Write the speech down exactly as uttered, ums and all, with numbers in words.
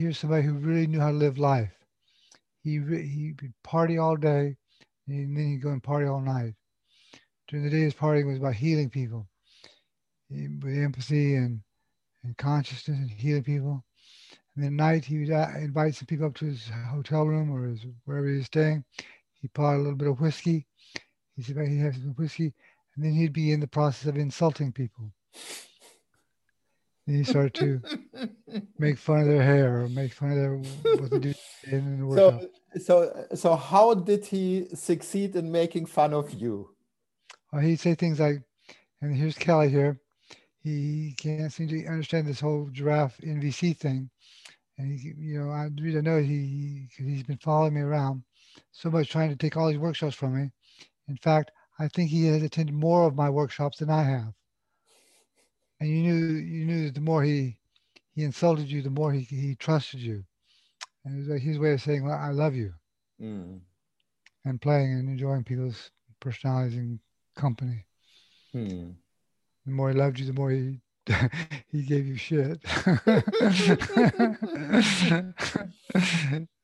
here's somebody who really knew how to live life. He re- he would party all day, and then he'd go and party all night. During the day, his partying was about healing people eh, with empathy and, and consciousness and healing people. And then at night, he would uh, invite some people up to his hotel room or his, wherever he was staying. He'd pour out a little bit of whiskey. He'd say he'd have some whiskey, and then he'd be in the process of insulting people. And he started to make fun of their hair or make fun of their what they do in the So, workshop. so, so how did he succeed in making fun of you? Or he'd say things like, and here's Kelly here. He can't seem to understand this whole giraffe N V C thing. And he, you know, I, the reason I know is he, he, he's been following me around so much, trying to take all these workshops from me. In fact, I think he has attended more of my workshops than I have. And you knew, you knew that the more he, he insulted you, the more he, he trusted you. And it was like his way of saying, well, I love you, Mm. and playing and enjoying people's personalities and company. Hmm. The more he loved you, the more he he gave you shit.